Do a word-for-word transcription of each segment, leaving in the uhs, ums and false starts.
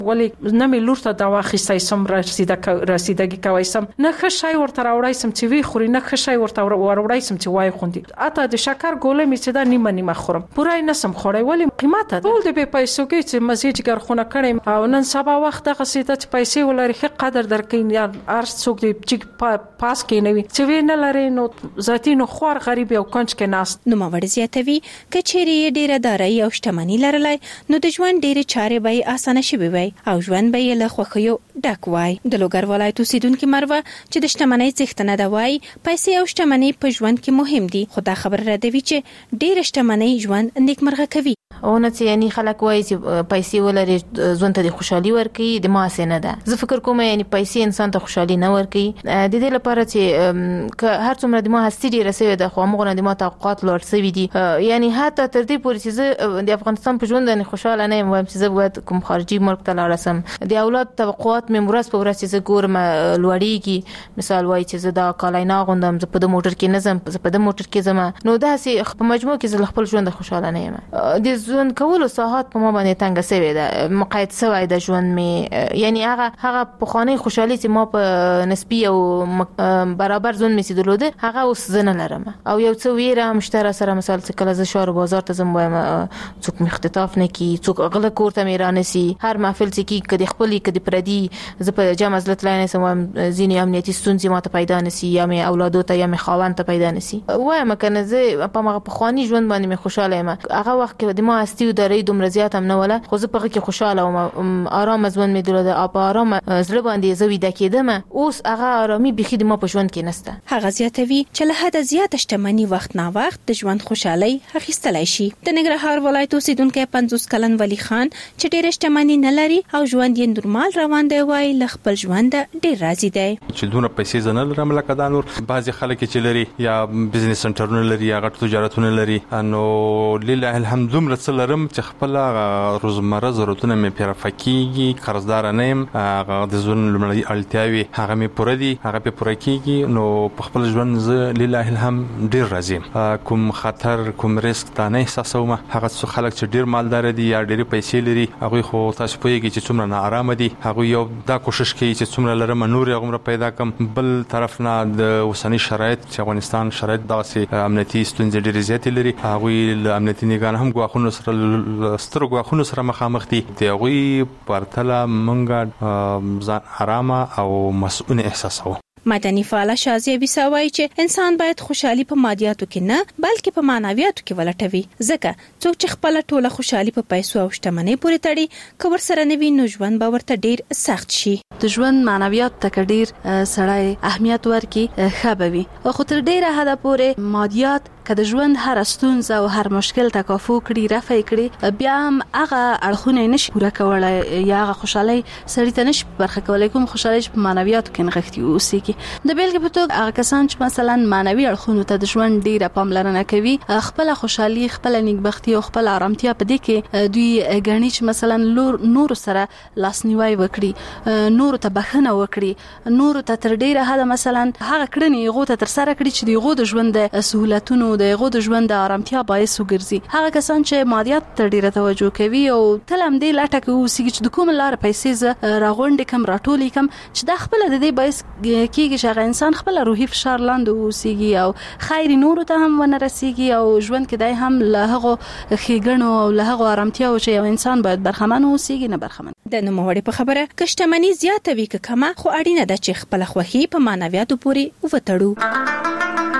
ولی نه مې لور ته دا واخیستای سم رسیده رسیدګي کوي سم نه ښه شی ورته راوړای سم چې وی خوري نه ښه شی ورته وروړای سم چې وای خوندي اته د شکر ګولې مې چې دا نیمه نیمه خورم پوره نه سم خوړای ولی قیمته ټول د به پیسو کې چې مزه جګر خونه کړم او نن سبا وخت دغه سیته چې پیسې ولري ښه قدر درکې یا ارس څوک دی چې پاس کې نه وي چې وی نه لري نو ذاتی نو خور غریب او کنج کې ناس نو ماوړ زیاتوي کچېری ډیره داري او شتمنۍ لرلای نو د ژوند ډیره چارې به اسانه شي وي او ژوند به له خوخیو ډک وای د لوګر ولایت اوسیدونکو مروه چې د شتمنۍ څښتنه دا وای پیسې او شتمنۍ په ژوند کې مهم دي خو دا خبر را دی چې ډیر شتمنۍ ژوند نیکمرغه کوي او نه چې یعنی خلک وایي چې پیسې ولري ژوند ته د خوشحالي ورکړي د ماسه نه ده زه فکر کوم یعنی پیسې انسان ته خوشحالي نه ورکړي د دې لپاره چې که هر څومره د ما هستی ډیره سوي ده خو موږ نه د ما توقعات لوړ سوي دي یعنی حتی تر دې پورې چې زه د افغانستان په ژوند نه خوشاله نه یم وایم چې زه باید کوم خارجي ملک ته لاړ شم د اولاد توقعات مې مرز په ورځ چې زه ګورم لوړیږي مثال وایي چې زه دا کالای نه غوندم زه په د موټر کې نه زم زه په د موټر کې زم نو دا سي په مجموع کې زه خپل ژوند خوشاله نه یم د ژوند کولو ساحات په ما باندې تنګ سوي ده مقاید سوي د ژوند می یعنی هغه هغه په خانه خوشحالي چې ما په نسبی او برابر ژوند می سیدلوده هغه اوس زنه لرم او یو څو ویره مشتره سره مثال چې کله ز شهر بازار ته زم وایم څوک مختطاف نه کی څوک غل کور ته میرانه سي هر محفل چې کی کدي خپلې کدي پردي ز په جمع مزلت لاینه سم زینی امنیتي ستونزې ماته پیدا نسی یا می اولادو ته یا می خاوند ته پیدا نسی وایم کنه زه په ما په خاني ژوند باندې می خوشاله یم هغه وخت کې د ما استي درې دومره زیات هم نه ولا خو زه په کې خوشاله او آرام ژوند مې درلوده او په آرام زړه باندې زوی د کېدم اوس هغه آرامي بخي د ما په ژوند کې نسته هغه زیاتوي چې له حد زیات شتمنۍ وخت نه وخت د ژوند خوشحالي اخیستلای شي د ننګرهار ولایت اوسیدونکو پنځوس کلن ولی خان چې ډېر شتمنۍ نه لري او ژوند یې نورمال روان دی وای ل خپل ژوند ډېر راضي دی چې دونه پیسې زنه لرم لکه دا نور بعضي خلک چې لري یا بزنس سنټرونه لري یا غټ تجارتونه لري نو لله الحمد لله لرم چې خپل روزمره ضرورتونه مې پیره فکیږي قرضدار نه يم هغه د ژوند لمړی اړتیاوي هغه مې پوره دي هغه په پوره کیږي نو په خپل ژوند زه لله الحمد ډیر راضي کوم خطر کوم ریسک تا نه احساسوم هغه څو خلک چې ډیر مالدار دي یا ډیر پیسې لري هغه خو تاسو پوهیږئ چې څومره نه آرام دي هغه یو دا کوشش کوي چې څومره لرم نور هغه پیدا کم بل طرف نه د اوسنی شرایط چې افغانستان شرایط داسې امنیتي ستونزې ډیر زیات لري هغه ل امنیتي نگاه هم غواخونو سره سترګو غواخونو سره مخامخ دي د هغه پرتله مونږه ځان آرامه او مسؤل احساسو مدني فعال شازیه بيساوي چې انسان باید خوشحالي په مادیاتو کې نه بلکې په معنویاتو کې ولټوي ځکه څوک چې خپل ټوله خوشحالي په پیسو او شتمنۍ پورې تړي کور سره نه وي نو ژوند به ورته ډیر سخت شي د ژوند معنویات ته ډیر سړی اهمیت ورکي خبوي خو تر ډیره حد پورې مادیات کله ژوند هر ستونزه او هر مشکل تکافو کړي رفع کړي بیا هم هغه اړخونه نشي پوره کولای یا هغه خوشحالي سړی ته نشي برخه کولای کوم خوشحالي په معنویاتو کې نغښتي اوسي د بیلګې په توګه هغه کسان چې مثلا معنوي اړخونو ته د ژوند ډیره پاملرنه کوي خپل خوشحالي خپل نیکبختي او خپل آرامتیا په دې کې دوی غني چې مثلا نور سره لاسنیوي وکړي نور ته بخښنه وکړي نور ته تر ډیره حد مثلا هغه کړنی غو ته تر سره کړي چې دی غو د ژوند سہولتونو د غو د ژوند د آرامتیا باعث وګرځي هغه کسان چې مادیات ته ډیره توجه کوي او تل هم دې لاټه کې اوسېږي چې د کوم لار پیسې ز راغونډې کم راټولې کم چې د خپل د دې باعث کېږي چې هغه انسان خپل روحي فشار لاندې اوسېږي او خیر نور ته هم ونه رسېږي او ژوند کې دای هم له هغه خېګنو او له هغه آرامتیا او چې یو انسان باید برخمن اوسېږي نه برخمن د نوموړي په خبره کشتمنۍ زیاته وی که کمه خو اړینه ده چې خپل خوخي په معنویاتو پورې وتړو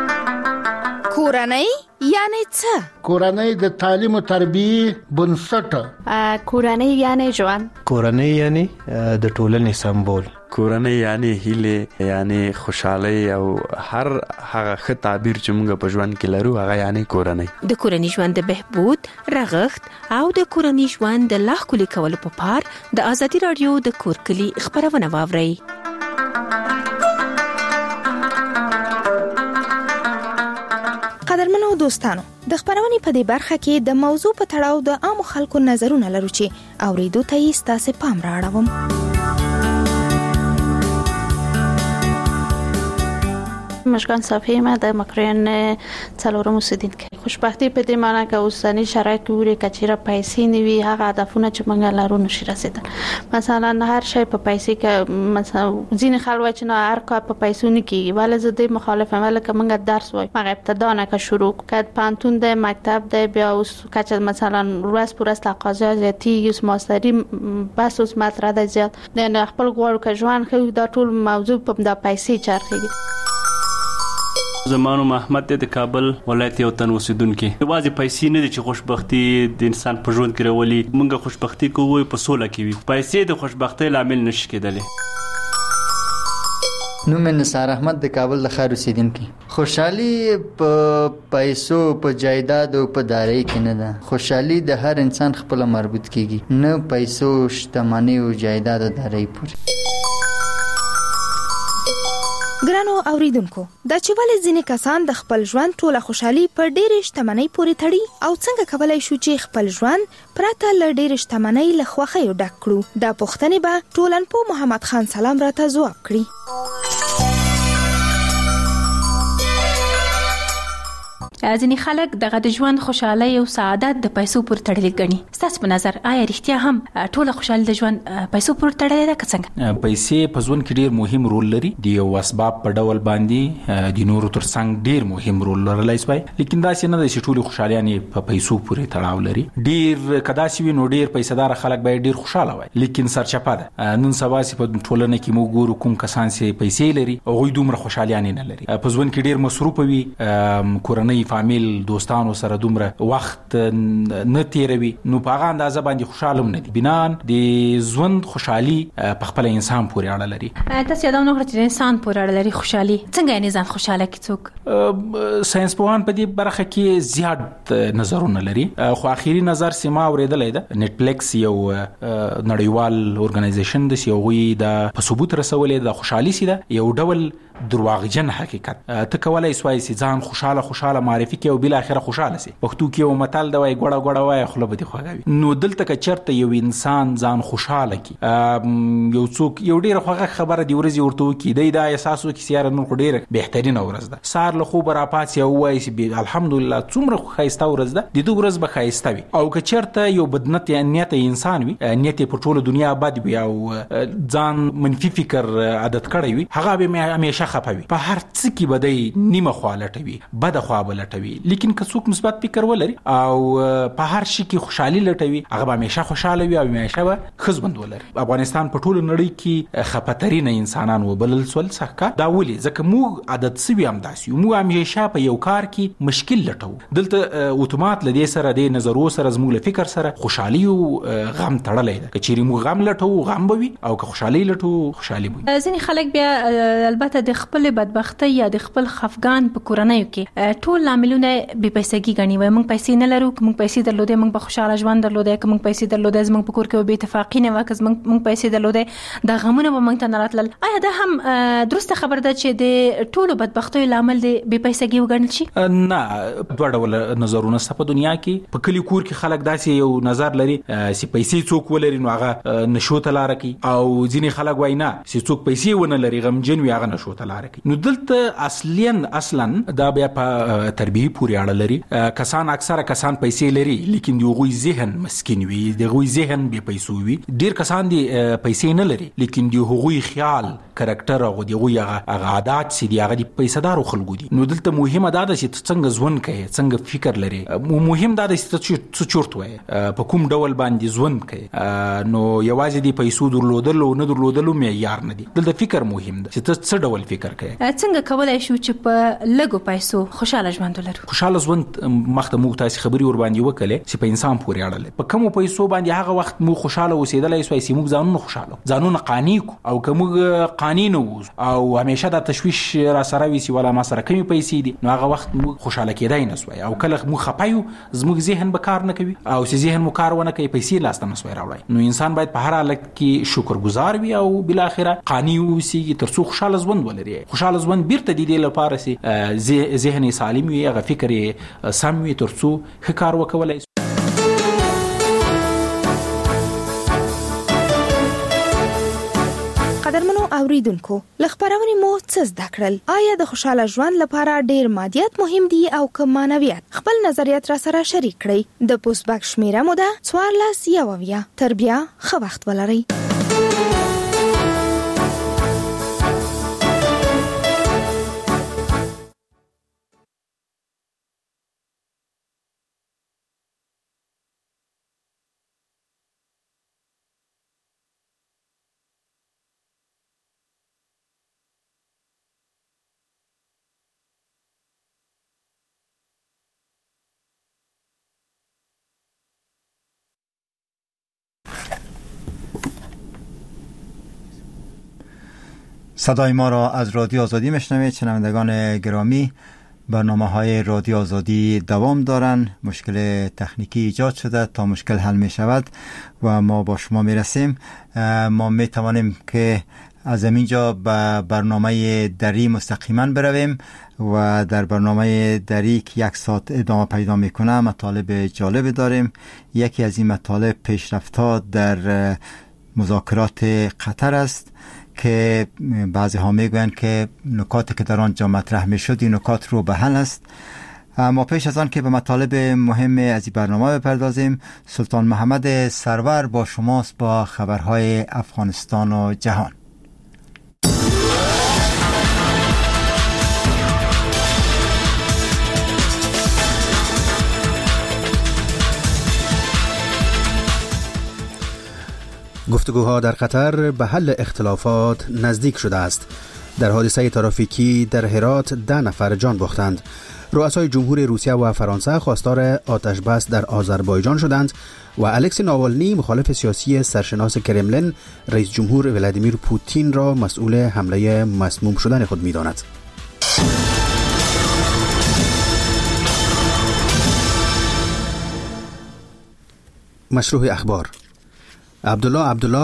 کورنۍ یعنی څه؟ کورنۍ د تعلیم او تربیه بنسټ. کورنۍ یعنی ژوند. کورنۍ یعنی د ټولنې سمبول. کورنۍ یعنی هیله یعنی خوشحالي او هر هغه ښه تعبیر چې موږ په ژوند کې لرو هغه یعنی کورنۍ. د کورنۍ ژوند د بهبود رغښت او د کورنۍ ژوند د لا ښکلي کولو په پار د ازادي رادیو د کورکلي خبرونه واورئ. قدرمنو دوستانو د خبرونې په دې برخه کې د موضوع په تړاو د عام خلکو نظرونه لرو چې اوریدو ته یې ستاسو پام راوړم. مشکان صفحه ما د مکرین څلورم اوسیدونکي خوشبختی په دې معنی که اوسنی شرایط کې وری کچیره پیسې نیوي هغه هدفونه چې موږ لرو نشي رسیدل. مثلا هر شی په پیسې کې مثلا ځینې خلک وایي چې نه هر کار په پیسو نه کیږي، ولی زه دې مخالف یم. ولی که موږ درس وایو موږ ابتدا نه که شروع کړو پانتون د مکتب د بیا اوس کچ مثلا ورځ پر ورځ تقاضا زیاتیږي، اوس ماستری بس اوس مطرح ده زیات نه خپل غواړو که ژوند خو دا ټول موضوع په د پیسې چرخیږي. زمانو محمد د کابل ولایت یو تن اوسیدونکي. یوازې پیسې نه دي چې خوشبختی د انسان په ژوند کې راولي. موږ خوشبختی کوو په سوله کې وي. پیسې د خوشبختی لامل نشي کېدلی. نوم نثار احمد د کابل د ښار اوسیدونکي. خوشحالي په پیسو په جایداد او په دارایی کې نه ده. خوشحالي د هر انسان خپل مربوط کیږي، نه پیسو شتمنۍ او جایداد او دارایی پورې. ګرانو اوریدونکو، دا چې ولې ځینې کسان د خپل ژوند ټوله خوشحالي پر ډېرې شتمنۍ پورې تړي او څنګه کولی شو چې خپل ژوند پرته له ډېرې شتمنۍ له خوښیو ډک کړو، دا پوښتنې به ټولنپوه محمد خان سلام راته ځواب کړي. ځینې خلک دغه د ژوند خوشحالي او سعادت د پیسو پورې تړلې ګڼي. ستاسو په نظر آیا رښتیا هم ټوله خوشحالي د ژوند پیسو پورې تړلې ده که څنګه؟ پیسې په ژوند کې ډېر مهم رول لري. د یو اسباب په ډول باندې د نورو ترڅنګ ډېر مهم رول لرلی شي، لیکن داسې نه ده چې ټولې خوشحالیانې په پیسو پورې تړاو لري. ډېر که داسې وي نو ډېر پیسه‌دار خلک باید ډېر خوشحاله وي، لیکن سرچپه ده. نن سبا چې په ټولنه کې موږ ګورو کوم کسان چې پیسې لري هغوی دومره خوشحالیانې نه لري. په ژوند کې ډېر مصروفه وي، کورنۍ فامیل دوستانو سره دومره وخت نه تیروي، نو په هغه اندازه باندې خوشحاله هم نه دي. بنان د ژوند خوشحالي په خپل انسان پورې اړه لري. تاسو یادونه وکړه چې انسان پورې اړه لري خوشحالي. څنګه یې ځان خوشحاله کی څوک؟ ساينس پوهان په دې برخه کې زیات نظرونه لري، خو اخیری نظر سیما اوریدلې ده. نت فلیکس یو نړیوال اورګنایزیشن د یوغوی د په ثبوت رسولې د خوشحالي سي ده یو ډول درواغجن حقیقت. ته کولای سوای چې ځان خوشاله خوشاله معرفي کې او بل اخره خوشاله سي. پښتو کې یو متل دی وای ګړه ګړه وای خپل به دي خوګوي. نو دلته که چرته یو انسان ځان خوشاله کی یو څوک یو ډیره خوغه خبره دی ورځي ورته کی دی دا احساسو کې سیاره نو ډیره بهترینه ورځ ده. سار له خو برا پات یو وای چې الحمدلله څومره خایسته ورځ ده. د دوه ورځ به خایسته وي. او که چرته یو بدنت نیت انسان وي، نیت په ټوله دنیا بد وي او ځان منفي فکر عادت کړی وي، هغه به همیشه خپوي. په هر څه کې بدای نیمه خالټوي، بد خوا بلټوي. لیکن که څوک مثبت فکر ولري او په هر شي کې خوشحالي لټوي، هغه به همیشه خوشاله وي او همیشه به خزبند ولري. افغانستان په ټوله نړۍ کې خپترین انسانان وبلل سول څخه. دا ولي ځکه موږ عادت سوي هم داسي موږ همیشه په یو کار کې مشکل لټو. دلته اتومات لدی سره د نظرو سره زموږ له فکر سره خوشحالي او غم تړلې ده. کچېری موږ غم لټو غم بوي او که خوشحالي لټو خوشحالي بوي. ځینې خلک بیا البته د خپل بدبختی یا د خپل خفګان په کورنۍ کې ټول عاملونه بې پیسګي غني وي. موږ پیسې نه لرو، موږ پیسې درلودې موږ به خوشاله ژوند درلودې، که موږ پیسې درلودې زموږ په کور کې به اتفاقی نه وکړ، موږ موږ پیسې درلودې دا غمونه به موږ ته نه راتلل. آیا دا هم درسته خبر ده چې د ټولو بدبختیو لامل د بې پیسګي وګڼل شي؟ نه، دوه ډول نظرونه په دنیا کې. په کلی کور کې خلک داسې یو نظر لري چې پیسې څوک ولري نو هغه نشو ته لار کوي، او ځینې خلک وایي نه چې څوک پیسې ونه لري غمجن وي هغه نشو ته لار کوي. نو دلته اصليا اصلا دا بیا په تربیه پورې اړه لري. کسان اکثره کسان پیسې لري لیکن دوی ذهن مسکین وي، دوی ذهن بې پیسو وي. ډیر کسان دي پیسې نه لري لیکن دوی خیال کریکټر او دوی هغه عادت سي دي هغه دي پیسې خلکو دي. نو دلته مهمه دا ده چې څنګه ژوند کوي، څنګه فکر لري. مهم دا ده چې څه چورت وای په کوم ډول باندې ژوند کوي. نو یوازې دي پیسو درلودل او نه درلودل معیار نه دي. دلته فکر مهم ده چې ته څه ډول فکر کوي. څنګه کولای شو چې په لګو پیسو خوشاله ژوند ولرو؟ خوشاله ژوند مخته موږ تاسو خبري ور باندې وکړه چې په انسان پورې اړه لري. په کوم پیسو باندې هغه وخت موږ خوشاله اوسېدلای سوای چې موږ ځانونه خوشاله ځانونه قانع او که موږ قانع نه او همیشه د تشويش را سره وي چې ولا ما سره کمی پیسې دي، نو هغه وخت موږ خوشاله کېدای نه سوای. او کله موږ خپایو زموږ ذهن به کار نه کوي او چې ذهن مو کار ونه کوي پیسې لاس ته نه سوای راوړي. نو انسان باید په هر حالت کې شکرګزار وي او بل اخره قانع اوسي ترڅو خوشاله ژوند ولري. خوشاله ژوند بیرته د دې لپاره سي ذهن سالم وي، هغه فکر سم وي ترڅو ښه کار وکولای. قدرمنو اوریدونکو لخبرونی مو څه زده کړل؟ آیا د خوشاله ژوند لپاره ډیر مادیات مهم دي او که معنویات؟ خپل نظریات را سره شریک کړئ. د پوسټ باکس شمیره مو ده څوارلس یو اویا. تر بیا ښه وخت ولرئ. صدای ما را از رادیو آزادی میشنوید. شنوندگان گرامی، برنامه های رادیو آزادی دوام دارن. مشکل تکنیکی ایجاد شده، تا مشکل حل می شود و ما با شما می رسیم. ما می توانیم که از اینجا به برنامه دری مستقیما برویم و در برنامه دری که یک ساعت ادامه پیدا میکنه مطالب جالب داریم. یکی از این مطالب پیشرفت‌ها در مذاکرات قطر است که بعضی ها میگوین که نکاتی که در آنجا مطرح میشد این نکات رو به حل است. اما پیش از آن که به مطالب مهم از این برنامه بپردازیم، سلطان محمد سرور با شماست با خبرهای افغانستان و جهان. گفتگوها در قطر به حل اختلافات نزدیک شده است. در حادثه ترافیکی در هرات ده نفر جان باختند. رؤسای جمهور روسیه و فرانسه خواستار آتش بس در آذربایجان شدند و الکسی ناوالنی مخالف سیاسی سرشناس کرملین رئیس جمهور ولادیمیر پوتین را مسئول حمله مسموم شدن خود می‌داند. مشروع اخبار. عبدالله عبدالله